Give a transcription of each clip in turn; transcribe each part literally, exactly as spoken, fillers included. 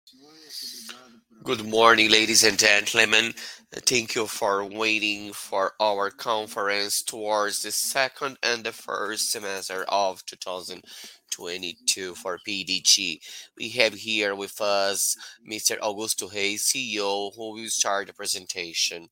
Good morning, ladies and gentlemen. Thank you for waiting for our conference towards the second and the first semester of two thousand twenty-two for P D G. We have here with us mister Augusto Reis, C E O, who will start the presentation.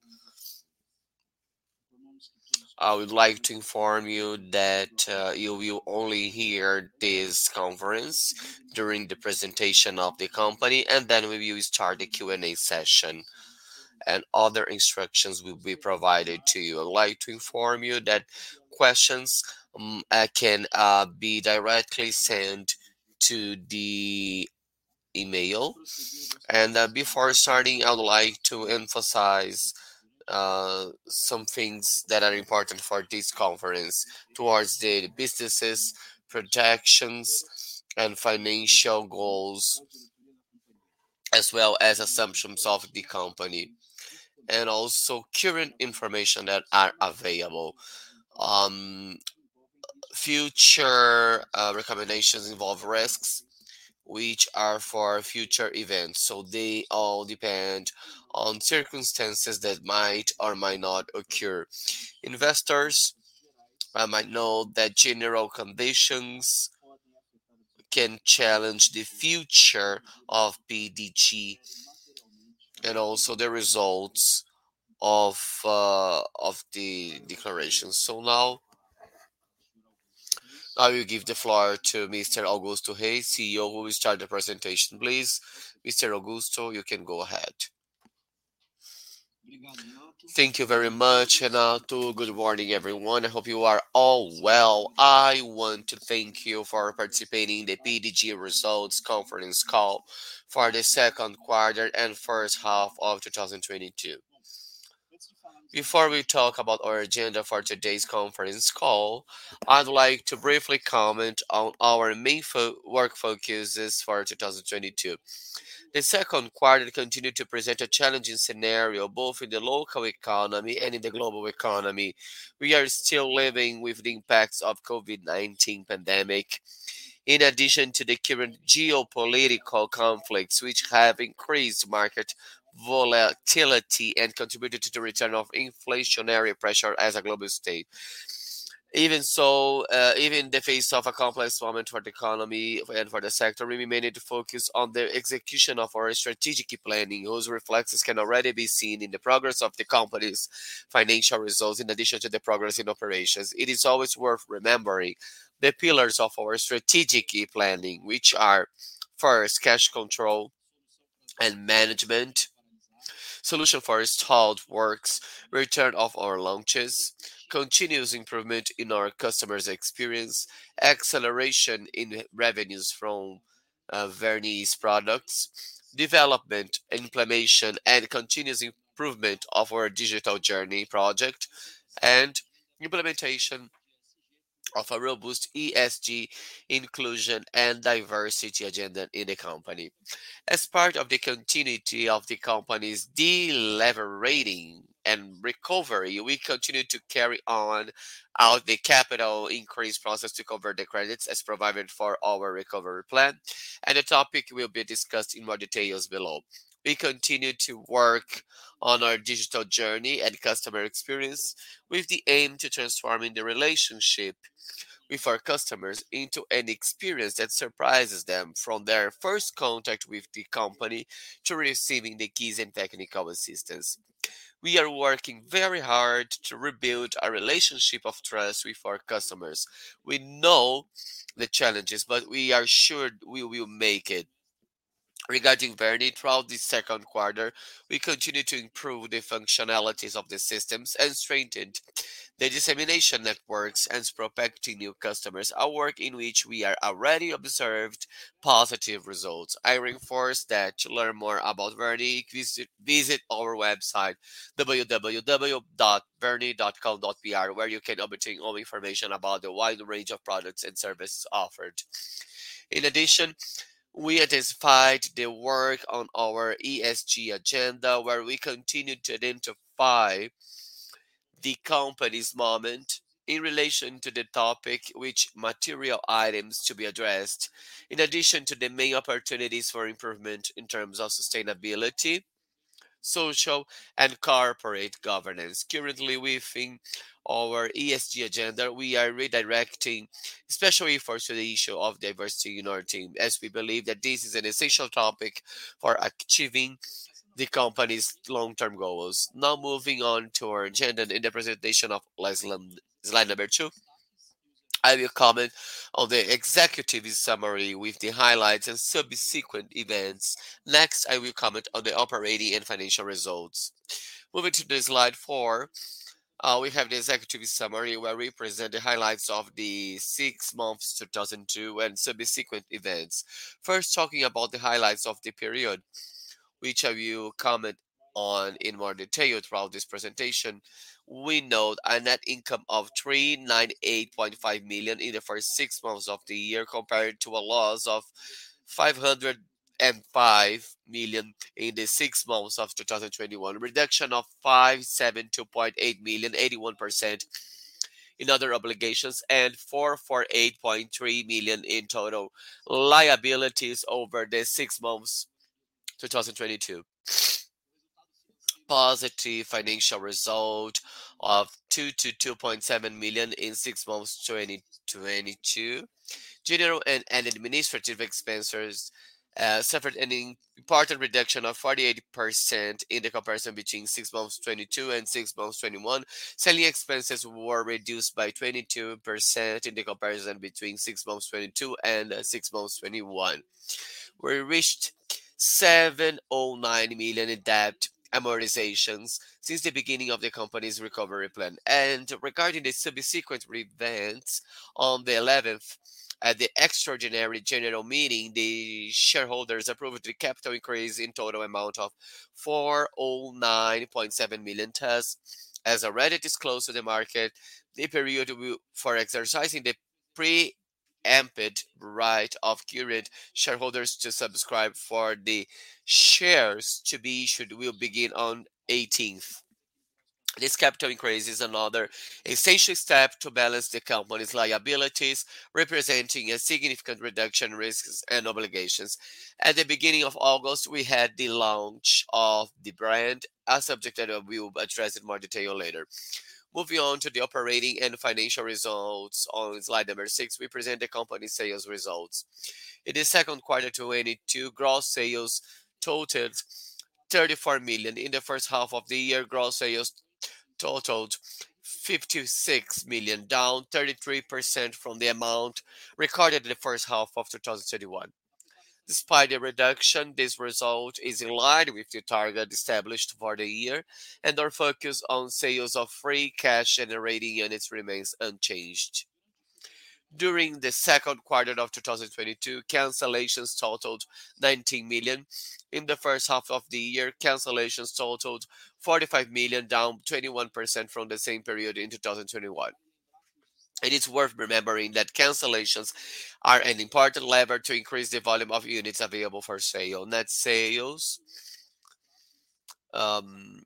I would like to inform you that uh, you will only hear this conference during the presentation of the company, and then we will start the Q and A session, and other instructions will be provided to you. I'd like to inform you that questions um, uh, can uh, be directly sent to the email. And uh, before starting, I would like to emphasize uh, some things that are important for this conference towards the businesses, projections, and financial goals, as well as assumptions of the company, and also current information that are available. Um, Future uh, recommendations involve risks, which are for future events. So they all depend on circumstances that might or might not occur. Investors uh, might know that general conditions can challenge the future of P D G and also the results of uh, of the declaration. So now I will give the floor to mister Augusto Reis, C E O, who will start the presentation. Please, mister Augusto, you can go ahead. Thank you very much, Renato. Good morning, everyone. I hope you are all well. I want to thank you for participating in the P D G results conference call for the second quarter and first half of two thousand twenty-two. Before we talk about our agenda for today's conference call, I'd like to briefly comment on our main fo- work focuses for two thousand twenty-two. The second quarter continued to present a challenging scenario both in the local economy and in the global economy. We are still living with the impacts of COVID nineteen pandemic, in addition to the current geopolitical conflicts, which have increased market volatility and contributed to the return of inflationary pressure as a global state. Even so, uh, even in the face of a complex moment for the economy and for the sector, we remain to focus on the execution of our strategic planning, whose reflexes can already be seen in the progress of the company's financial results, in addition to the progress in operations. It is always worth remembering the pillars of our strategic planning, which are first, cash control and management, solution for stalled works, return of our launches, continuous improvement in our customers' experience, acceleration in revenues from uh, Verni's products, development, implementation, and continuous improvement of our digital journey project, and implementation of a robust E S G inclusion and diversity agenda in the company. As part of the continuity of the company's deleveraging and recovery, we continue to carry on out the capital increase process to cover the credits as provided for our recovery plan, and the topic will be discussed in more details below. We continue to work on our digital journey and customer experience with the aim to transforming the relationship with our customers into an experience that surprises them from their first contact with the company to receiving the keys and technical assistance. We are working very hard to rebuild a relationship of trust with our customers. We know the challenges, but we are sure we will make it. Regarding Verdi, throughout the second quarter, we continue to improve the functionalities of the systems and strengthened the dissemination networks and prospecting new customers, a work in which we are already observed positive results. I reinforce that to learn more about Verdi, visit, visit our website w w w dot verdi dot com dot p r, where you can obtain all information about the wide range of products and services offered. In addition, we intensified the work on our E S G agenda, where we continue to identify the company's moment. in relation to the topic, which material items to be addressed, in addition to the main opportunities for improvement in terms of sustainability, social, and corporate governance. Currently, within our E S G agenda, we are redirecting, especially for the issue of diversity in our team, as we believe that this is an essential topic for achieving the company's long-term goals. Now, moving on to our agenda in the presentation of slide slide number two. I will comment on the executive summary with the highlights and subsequent events. Next, I will comment on the operating and financial results. Moving to the slide four, uh, we have the executive summary where we present the highlights of the six months two thousand two and subsequent events. First, talking about the highlights of the period, which I will comment on in more detail throughout this presentation. We note a net income of three hundred ninety-eight point five million in the first six months of the year compared to a loss of five hundred five million in the six months of two thousand twenty-one, reduction of five hundred seventy-two point eight million, eighty-one percent in other obligations, and four hundred forty-eight point three million in total liabilities over the six months twenty twenty-two. Positive financial result of two to two point seven million in six months twenty twenty-two. General and, and administrative expenses uh, suffered an in- important reduction of forty-eight percent in the comparison between six months twenty-two and six months twenty-one. Selling expenses were reduced by twenty-two percent in the comparison between six months twenty-two and uh, six months twenty-one. We reached seven hundred nine million in debt amortizations since the beginning of the company's recovery plan. And regarding the subsequent events, on the eleventh, at the extraordinary general meeting, the shareholders approved the capital increase in total amount of four hundred nine point seven million. Thus, as already disclosed to the market, the period will- for exercising the pre emped right of current shareholders to subscribe for the shares to be issued will begin on eighteenth. This capital increase is another essential step to balance the company's liabilities, representing a significant reduction in risks and obligations. At the beginning of August, we had the launch of the brand, a subject that we will address in more detail later. Moving on to the operating and financial results on slide number six, we present the company's sales results. In the second quarter twenty-two, gross sales totaled thirty-four million. In the first half of the year, gross sales totaled fifty-six million, down thirty-three percent from the amount recorded in the first half of two thousand twenty-one. Despite the reduction, this result is in line with the target established for the year, and our focus on sales of free cash generating units remains unchanged. During the second quarter of two thousand twenty-two, cancellations totaled nineteen million. In the first half of the year, cancellations totaled forty-five million, down twenty-one percent from the same period in two thousand twenty-one. It is worth remembering that cancellations are an important lever to increase the volume of units available for sale. Net sales, um,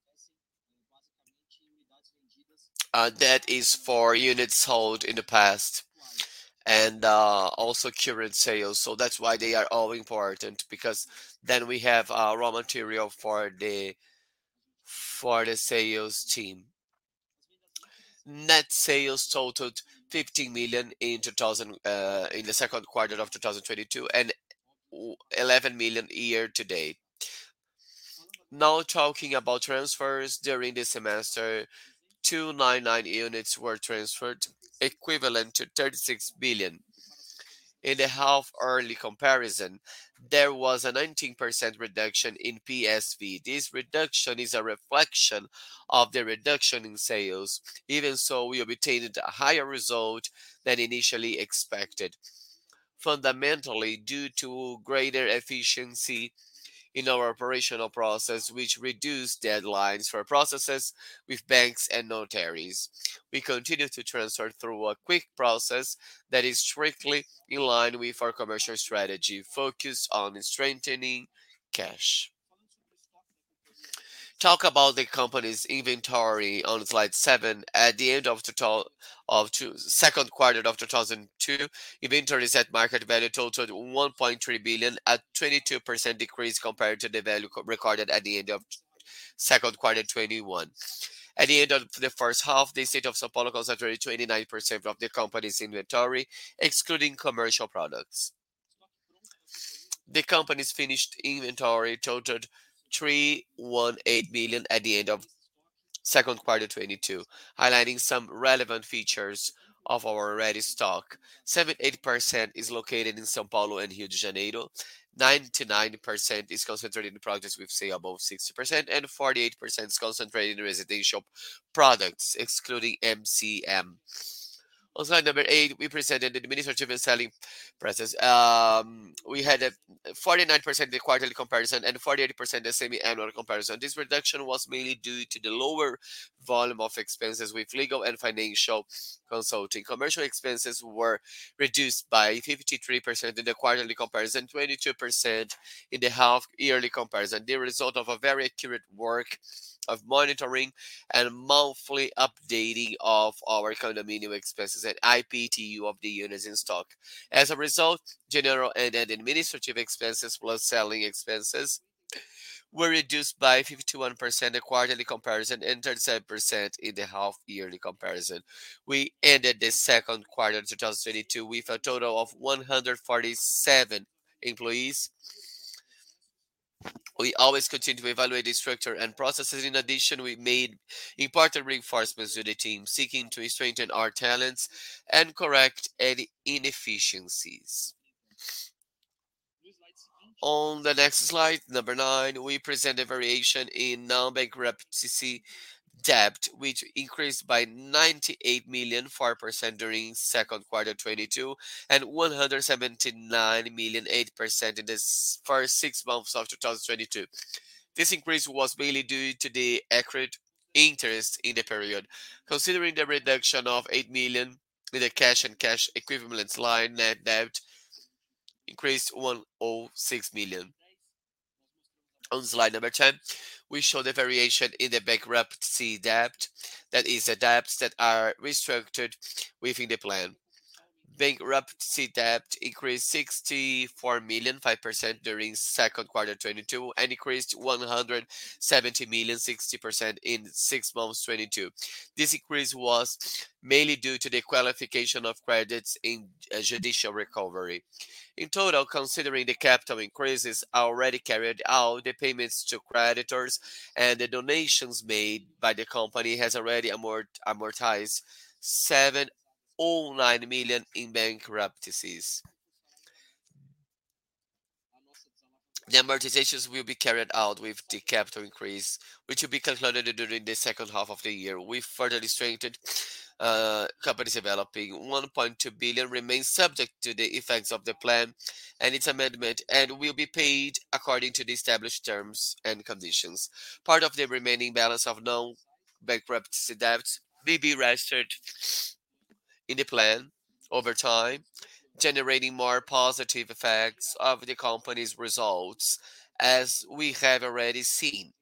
uh, that is for units sold in the past, and uh, also current sales. So that's why they are all important, because then we have uh, raw material for the for the sales team. Net sales totaled fifteen million in two thousand uh, in the second quarter of two thousand twenty-two and eleven million year to date. Now talking about transfers during the semester, two hundred ninety-nine units were transferred, equivalent to thirty-six billion. In the half early comparison, there was a nineteen percent reduction in P S V. This reduction is a reflection of the reduction in sales. Even so, we obtained a higher result than initially expected, fundamentally due to greater efficiency in our operational process, which reduced deadlines for processes with banks and notaries. We continue to transfer through a quick process that is strictly in line with our commercial strategy, focused on strengthening cash. talk about the company's inventory on slide seven. At the end of total of two, second quarter of two thousand two, inventories at market value totaled one point three billion, a twenty-two percent decrease compared to the value co- recorded at the end of second quarter twenty-one. At the end of the first half, the state of São Paulo concentrated twenty-nine percent of the company's inventory, excluding commercial products. The company's finished inventory totaled three hundred eighteen million at the end of second quarter twenty-two, highlighting some relevant features of our ready stock. seventy-eight percent is located in São Paulo and Rio de Janeiro. ninety-nine percent is concentrated in projects with sale above sixty percent, and forty-eight percent is concentrated in residential products, excluding M C M. On slide number eight, we presented the administrative and selling prices. Um, we had a forty-nine percent the quarterly comparison and forty-eight percent the semi-annual comparison. This reduction was mainly due to the lower volume of expenses with legal and financial consulting. Commercial expenses were reduced by fifty-three percent in the quarterly comparison, twenty-two percent in the half yearly comparison. The result of a very accurate work of monitoring and monthly updating of our condominium expenses and I P T U of the units in stock. As a result, general and administrative expenses plus selling expenses were reduced by fifty-one percent in the quarterly comparison and thirty-seven percent in the half yearly comparison. We ended the second quarter of twenty twenty-two with a total of one hundred forty-seven employees. We always continue to evaluate the structure and processes. In addition, we made important reinforcements to the team, seeking to strengthen our talents and correct any inefficiencies. On the next slide, number nine, we present a variation in non-bankruptcy debt, which increased by ninety-eight million, four percent during second quarter twenty-two, and one hundred seventy-nine million, eight percent in the s- first six months of two thousand twenty-two. This increase was mainly due to the accrued interest in the period. Considering the reduction of eight million in the cash and cash equivalents line, net debt increased one hundred six million. On slide number ten, we show the variation in the bankruptcy debt, that is, the debts that are restructured within the plan. Bankruptcy debt increased sixty-four million, five percent during second quarter twenty-two, and increased one hundred seventy million, sixty percent in six months twenty-two. This increase was mainly due to the qualification of credits in uh, judicial recovery. In total, considering the capital increases already carried out, the payments to creditors, and the donations made by the company has already amort- amortized seven hundred nine million in bankruptcies. The amortizations will be carried out with the capital increase, which will be concluded during the second half of the year. We further strengthened uh, companies developing one point two billion remains subject to the effects of the plan and its amendment and will be paid according to the established terms and conditions. Part of the remaining balance of non bankruptcy debts will be registered in the plan over time, generating more positive effects of the company's results, as we have already seen.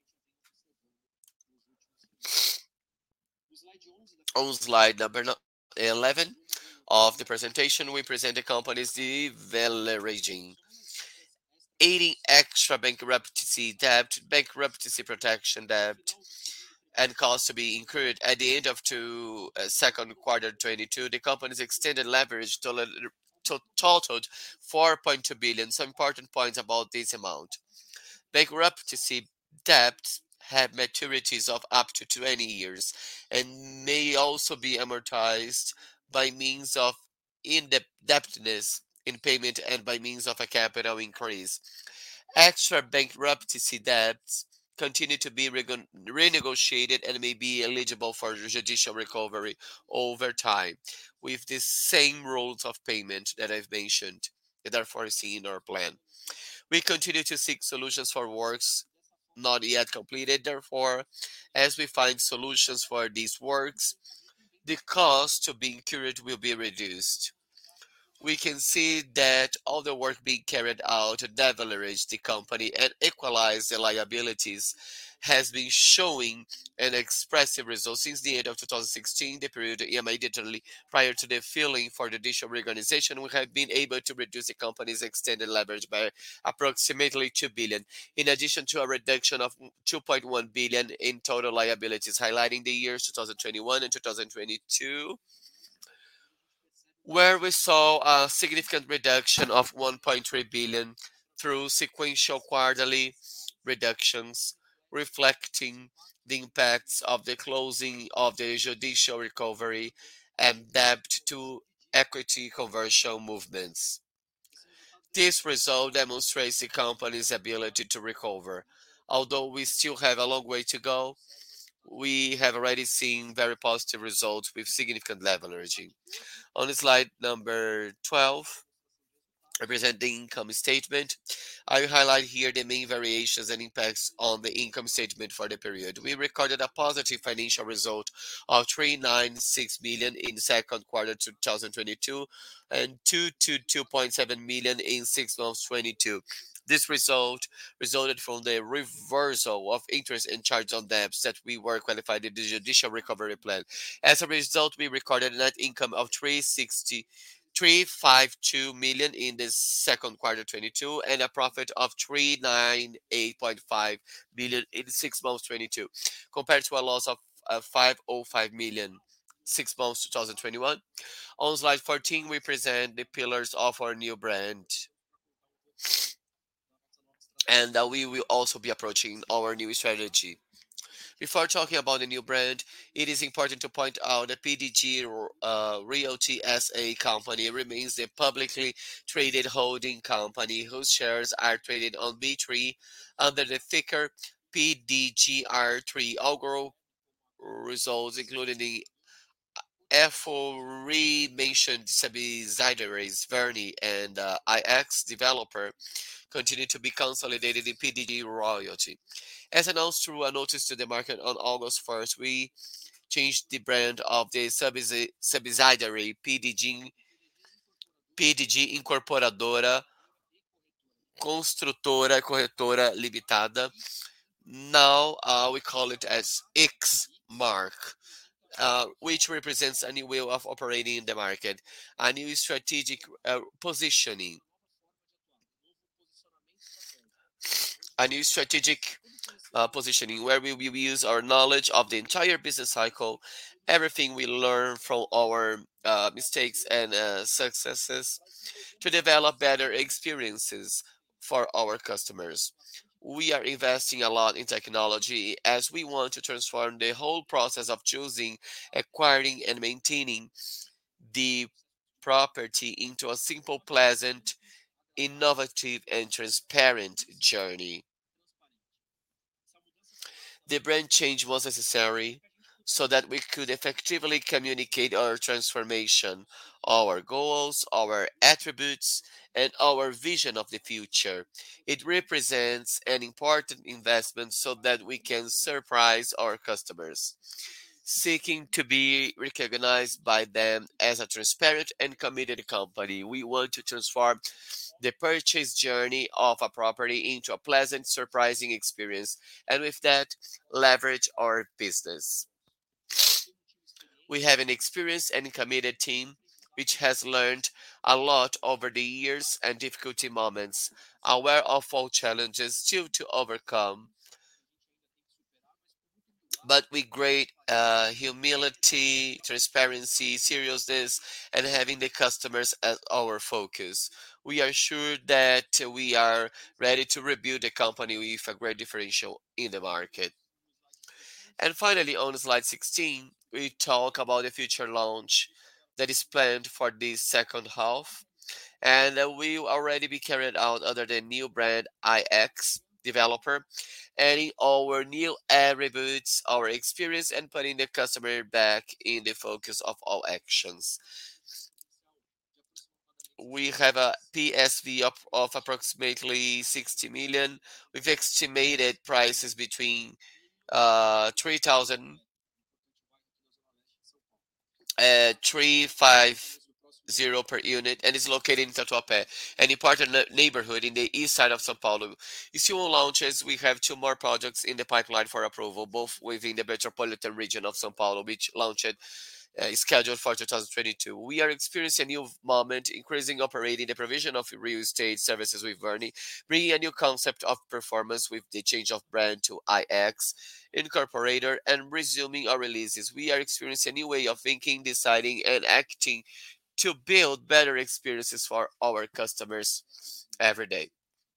On slide number no- eleven of the presentation, we present the company's deleveraging, aiding extra bankruptcy debt, bankruptcy protection debt, and costs to be incurred at the end of two, uh, second quarter twenty-two. The company's extended leverage total, to- totaled four point two billion. Some important points about this amount. Bankruptcy debts have maturities of up to twenty years and may also be amortized by means of indebtedness in payment and by means of a capital increase. Extra bankruptcy debts continue to be rego- renegotiated and may be eligible for judicial recovery over time with the same rules of payment that I've mentioned that are foreseen in our plan. We continue to seek solutions for works not yet completed. Therefore, as we find solutions for these works, the cost to be incurred will be reduced. we can see that all the work being carried out to leverage the company and equalize the liabilities has been showing an expressive result since the end of two thousand sixteen, the period immediately prior to the filing for the judicial reorganization. We have been able to reduce the company's extended leverage by approximately two billion, in addition to a reduction of two point one billion in total liabilities, highlighting the years two thousand twenty-one and two thousand twenty-two, where we saw a significant reduction of one point three billion through sequential quarterly reductions, reflecting the impacts of the closing of the judicial recovery and debt to equity conversion movements. This result demonstrates the company's ability to recover. Although we still have a long way to go, we have already seen very positive results with significant leveraging. On slide number twelve, represent the income statement. I will highlight here the main variations and impacts on the income statement for the period. We recorded a positive financial result of three hundred ninety-six million in second quarter two thousand twenty-two and two hundred twenty-two point seven million in six months twenty-two. This result resulted from the reversal of interest and charge on debts that we were qualified in the judicial recovery plan. As a result, we recorded a net income of three hundred sixty three hundred fifty-two million in the second quarter twenty-two and a profit of three hundred ninety-eight point five billion in six months twenty-two, compared to a loss of uh, five hundred five million six months twenty twenty-one. On slide fourteen, we present the pillars of our new brand, and uh, we will also be approaching our new strategy. Before talking about the new brand, it is important to point out that P D G uh, Realty S A company remains the publicly traded holding company whose shares are traded on B three under the ticker P D G R three. All results, including the aforementioned subsidiaries Verni and uh, I X Developer, continue to be consolidated in P D G Royalty. As announced through a notice to the market on August first, we changed the brand of the subsi- subsidiary P D G, P D G Incorporadora Construtora Corretora Limitada. Now uh, we call it as X Mark, uh, which represents a new way of operating in the market, a new strategic uh, positioning, a new strategic uh, positioning where we will use our knowledge of the entire business cycle, everything we learn from our uh, mistakes and uh, successes to develop better experiences for our customers. We are investing a lot in technology as we want to transform the whole process of choosing, acquiring, and maintaining the property into a simple, pleasant, innovative, and transparent journey. The brand change was necessary so that we could effectively communicate our transformation, our goals, our attributes, and our vision of the future. It represents an important investment so that we can surprise our customers, seeking to be recognized by them as a transparent and committed company. We want to transform the purchase journey of a property into a pleasant, surprising experience, and with that, leverage our business. We have an experienced and committed team which has learned a lot over the years and difficulty moments, aware of all challenges still to overcome, but with great uh, humility, transparency, seriousness, and having the customers as our focus. We are sure that we are ready to rebuild the company with a great differential in the market. And finally, on slide sixteen, we talk about the future launch that is planned for this second half, and uh, will already be carried out under the new brand I X Developer, adding our new attributes, our experience, and putting the customer back in the focus of all actions. We have a P S V of, of approximately sixty million, with estimated prices between uh, three thousand uh, three five zero per unit, and is located in Tatuapé, an important ne- neighborhood in the east side of São Paulo. Still on launches, we have two more projects in the pipeline for approval, both within the metropolitan region of São Paulo, which launched uh, is scheduled for two thousand twenty-two. We are experiencing a new moment, increasing operating the provision of real estate services with Verni, bringing a new concept of performance with the change of brand to I X, Incorporator, and resuming our releases. We are experiencing a new way of thinking, deciding, and acting to build better experiences for our customers every day.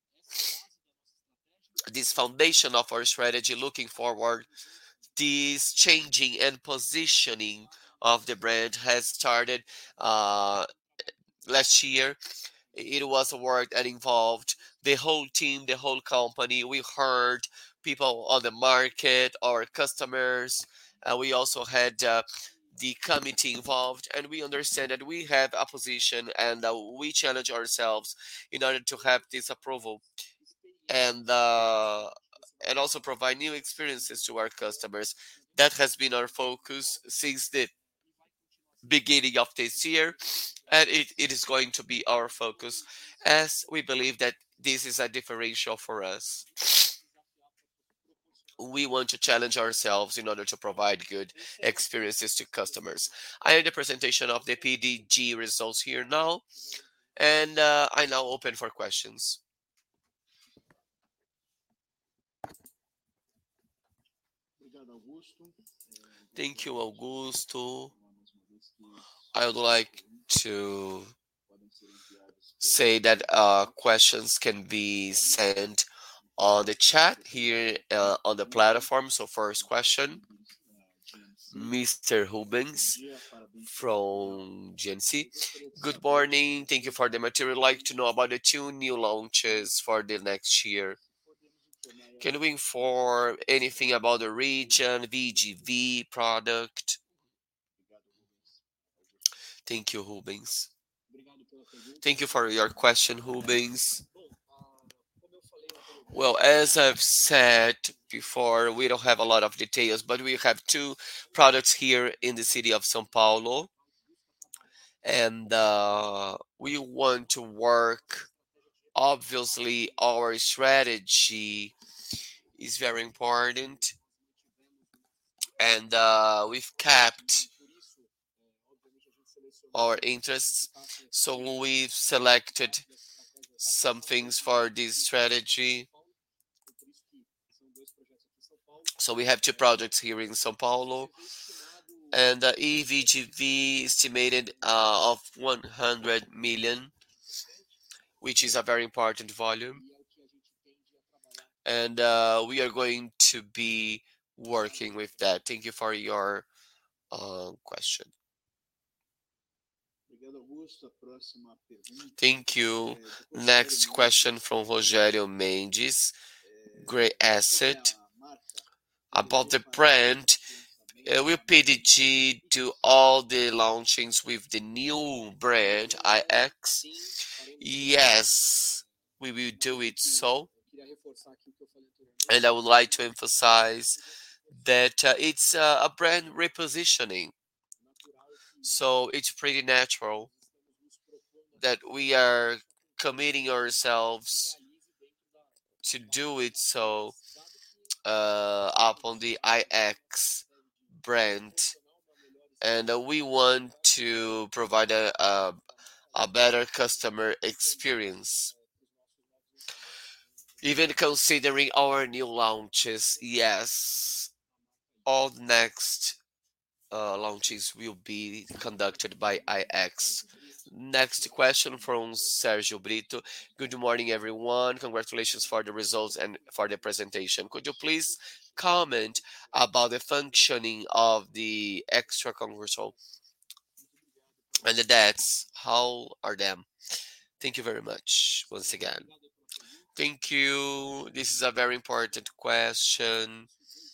This foundation of our strategy looking forward, this changing and positioning of the brand has started uh, last year. It was a work that involved the whole team, the whole company. We heard people on the market, our customers. Uh, we also had uh, the committee involved, and we understand that we have a position and uh, we challenge ourselves in order to have this approval and uh, and also provide new experiences to our customers. That has been our focus since the beginning of this year, and it, it is going to be our focus as we believe that this is a differential for us. We want to challenge ourselves in order to provide good experiences to customers. I have the presentation of the P D G results here now, and uh, I now open for questions. Thank you, Augusto. I would like to say that uh, questions can be sent on the chat here uh, on the platform. So, first question, mister Rubens from G N C. Good morning. Thank you for the material. I'd like to know about the two new launches for the next year. Can we inform anything about the region, V G V product? Thank you, Rubens. Thank you for your question, Rubens. Well, as I've said before, we don't have a lot of details, but we have two products here in the city of São Paulo, and uh, we want to work. Obviously, our strategy is very important, and uh, we've kept our interests. So we've selected some things for this strategy. So we have two projects here in São Paulo, and the E V G V estimated uh, of one hundred million, which is a very important volume. And uh, we are going to be working with that. Thank you for your uh, question. Thank you. Next question from Rogério Mendes, Great Asset. About the brand, uh, will P D G do all the launchings with the new brand I X? Yes, we will do it so. And I would like to emphasize that uh, it's uh, a brand repositioning. So it's pretty natural that we are committing ourselves to do it so uh, up on the I X brand. And uh, we want to provide a, a, a better customer experience. Even considering our new launches, yes, all the next uh, launches will be conducted by I X. Next question from Sergio Brito. Good morning, everyone. Congratulations for the results and for the presentation. Could you please comment about the functioning of the extra conversal and the debts? How are them? Thank you very much once again. Thank you. This is a very important question.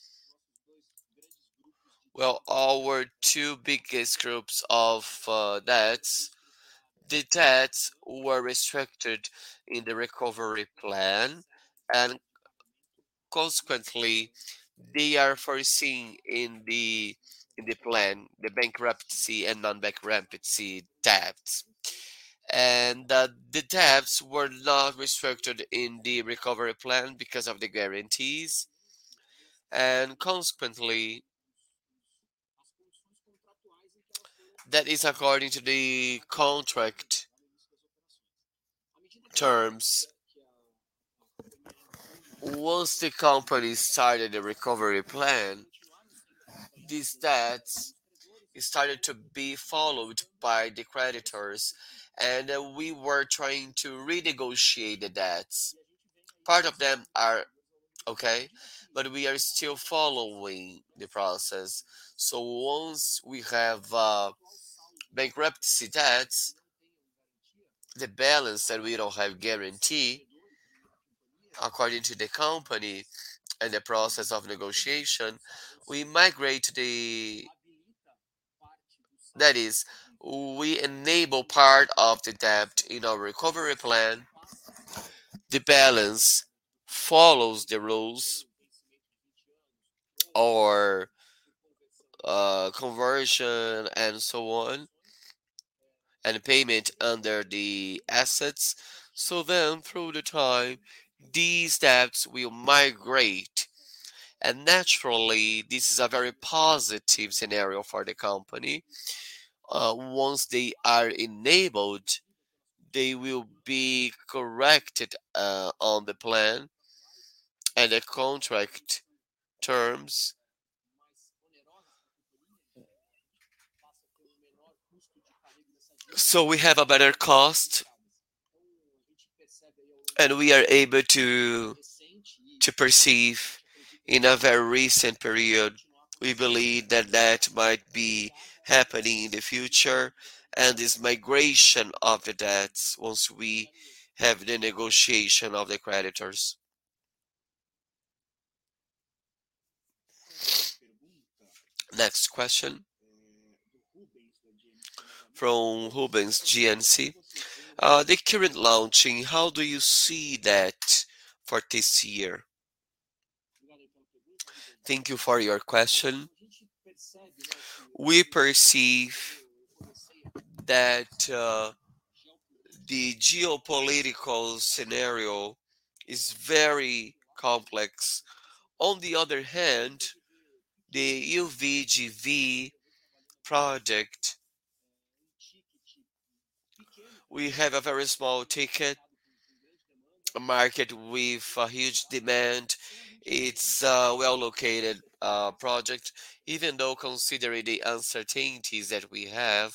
Well, our two biggest groups of uh, debts, the debts were restricted in the recovery plan, and consequently, they are foreseen in the in the plan, the bankruptcy and non-bankruptcy debts. And uh, the debts were not restricted in the recovery plan because of the guarantees, and consequently, that is according to the contract terms. Once the company started the recovery plan, these debts started to be followed by the creditors, and uh, we were trying to renegotiate the debts. Part of them are okay, but we are still following the process. So once we have uh, bankruptcy debts, the balance that we don't have guarantee, according to the company and the process of negotiation, we migrate to the, that is, we enable part of the debt in our recovery plan. The balance follows the rules or uh, conversion and so on, and payment under the assets. So then, through the time, these debts will migrate. And naturally, this is a very positive scenario for the company. Uh, once they are enabled, they will be corrected uh, on the plan and the contract terms. So we have a better cost, and we are able to to perceive in a very recent period. We believe that that might be happening in the future, and this migration of the debts once we have the negotiation of the creditors. Next question from Rubens G N C. Uh, the current launching, how do you see that for this year? Thank you for your question. We perceive that uh, the geopolitical scenario is very complex. On the other hand, the U V G V project, we have a very small ticket, a market with a huge demand. It's a well located uh, project, even though considering the uncertainties that we have.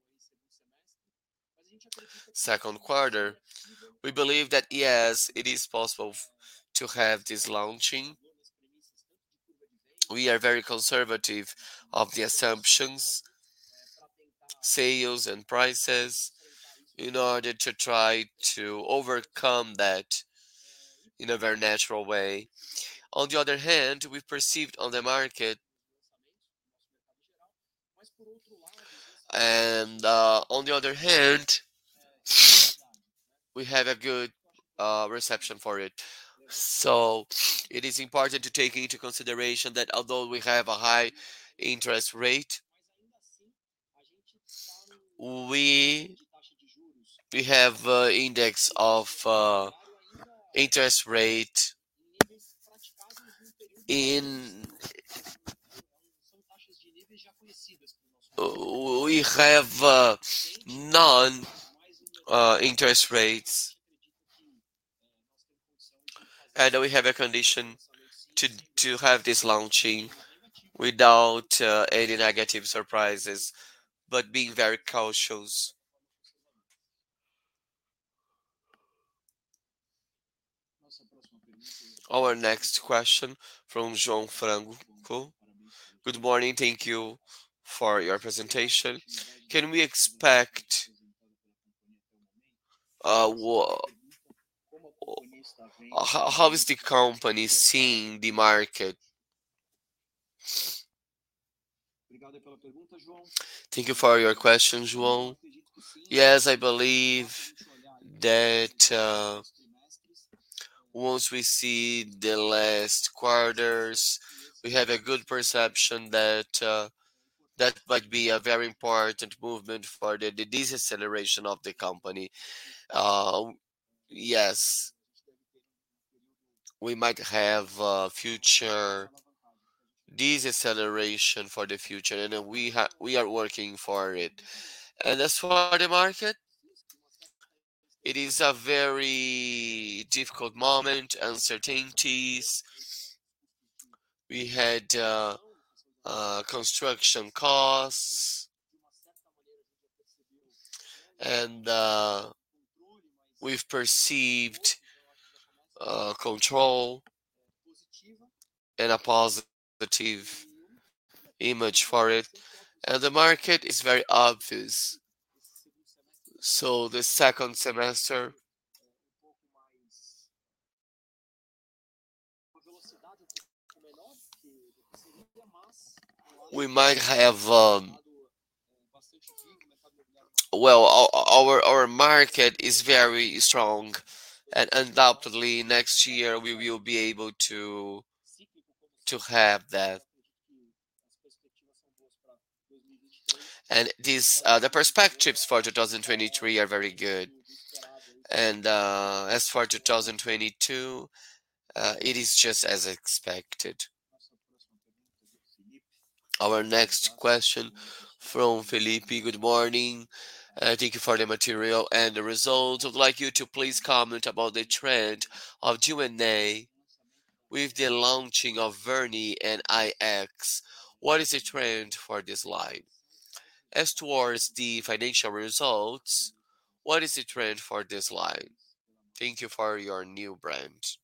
Second quarter, we believe that yes, it is possible f- to have this launching. We are very conservative of the assumptions, sales, and prices in order to try to overcome that in a very natural way. On the other hand, we perceived on the market, and uh, on the other hand, we have a good uh, reception for it. So it is important to take into consideration that although we have a high interest rate, we we have uh, index of uh, interest rate in uh, we have uh, non uh, interest rates, and we have a condition to to have this launching without uh, any negative surprises, but being very cautious. Our next question from João Franco. Good morning, thank you for your presentation. Can we expect uh, wha- how, how is the company seeing the market? Thank you for your question, João. Yes, I believe that uh, once we see the last quarters, we have a good perception that uh, That might be a very important movement for the, the deceleration of the company. Uh, yes, we might have uh, future deceleration for the future, and uh, we ha- we are working for it. And as for the market, it is a very difficult moment, uncertainties. We had uh, uh, construction costs, and uh, we've perceived uh, control and a positive image for it. And the market is very obvious. So the second semester, we might have um, well, our our our market is very strong, and undoubtedly next year we will be able to to have that. And these uh, the perspectives for two thousand twenty-three are very good. And uh, as for two thousand twenty-two, uh, it is just as expected. Our next question from Felipe. Good morning. Uh, thank you for the material and the results. I would like you to please comment about the trend of G and A with the launching of Verni and I X. What is the trend for this line? As towards the financial results, what is the trend for this line? Thank you for your new brand.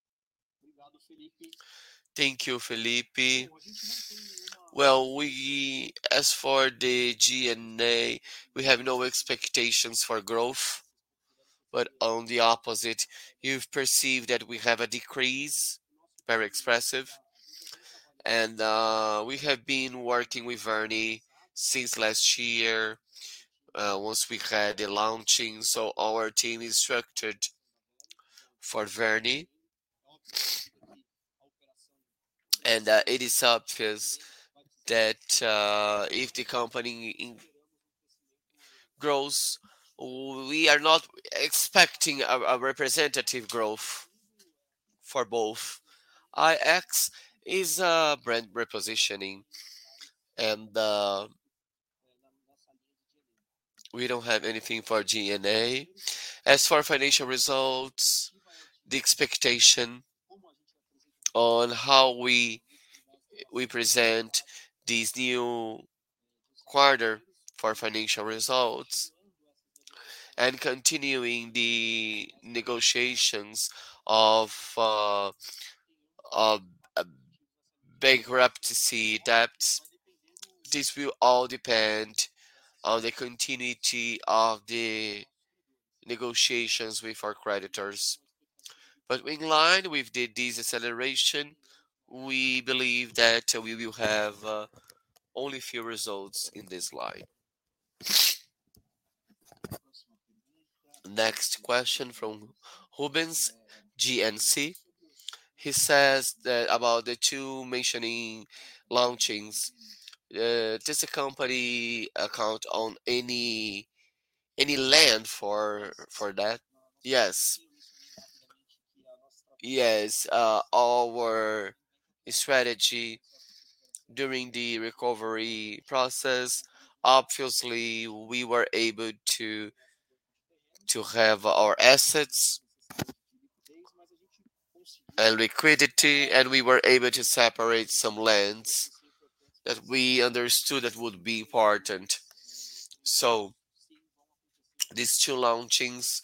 Thank you, Felipe. Well, we, as for the G and A, we have no expectations for growth, but on the opposite, you've perceived that we have a decrease, very expressive, and uh, we have been working with Verni since last year. Uh, once we had the launching, so our team is structured for Verni, and uh, it is obvious that uh, if the company in- grows, we are not expecting a, a representative growth for both. I X is a brand repositioning, and uh, we don't have anything for G N A. As for financial results, the expectation on how we we present this new quarter for financial results and continuing the negotiations of uh, of uh, bankruptcy debts. This will all depend on the continuity of the negotiations with our creditors. But in line with the deceleration, we believe that we will have uh, only few results in this line. Next question from Rubens G N C. He says that about the two mentioning launchings, uh, does the company account on any any land for for that? Yes, yes. Uh, our strategy during the recovery process, obviously, we were able to to have our assets and liquidity, and we were able to separate some lands that we understood that would be important. So these two launchings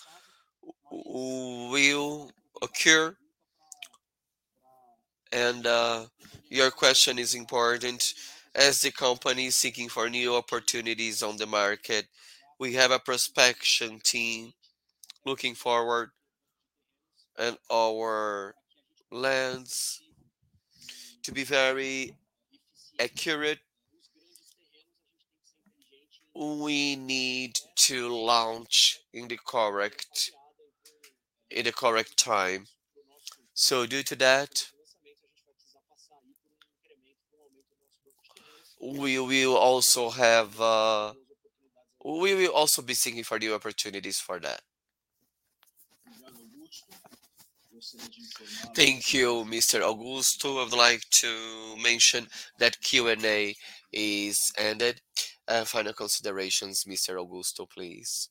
will occur, and uh, your question is important. As the company is seeking for new opportunities on the market, we have a prospection team looking forward, and our lands to be very accurate. We need to launch in the correct in the correct time. So due to that, We will also have uh, we will also be seeking for new opportunities for that. Thank you, mister Augusto. I would like to mention that Q and A is ended. Uh, final considerations, mister Augusto, please.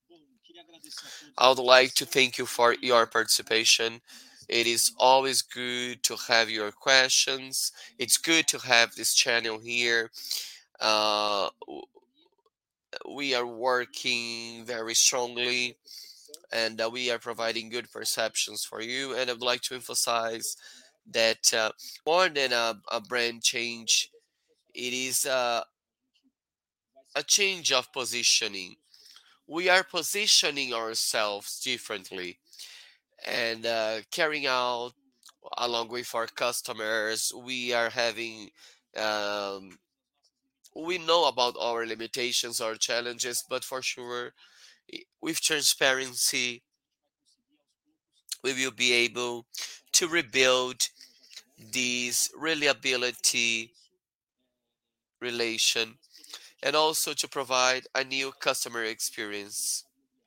I would like to thank you for your participation. It is always good to have your questions. It's good to have this channel here. Uh, w- we are working very strongly and uh, we are providing good perceptions for you. And I would like to emphasize that uh, more than a, a brand change, it is uh, a change of positioning. We are positioning ourselves differently and uh, carrying out along with our customers. We are having, um, we know about our limitations, our challenges, but for sure, i- with transparency, we will be able to rebuild this reliability relation and also to provide a new customer experience.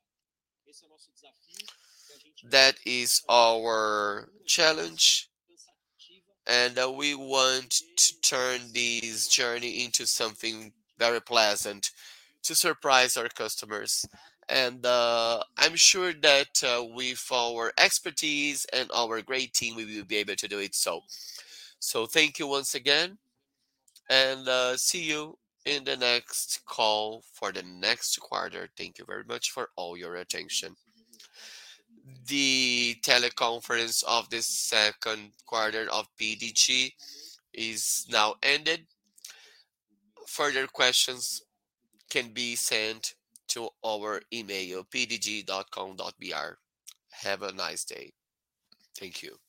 That is our challenge, and uh, we want to turn this journey into something very pleasant to surprise our customers. And uh, I'm sure that uh, with our expertise and our great team, we will be able to do it so. So, thank you once again, and uh, see you in the next call for the next quarter. Thank you very much for all your attention. The teleconference of the second quarter of P D G is now ended. Further questions can be sent to our email p d g dot com dot b r. Have a nice day. Thank you.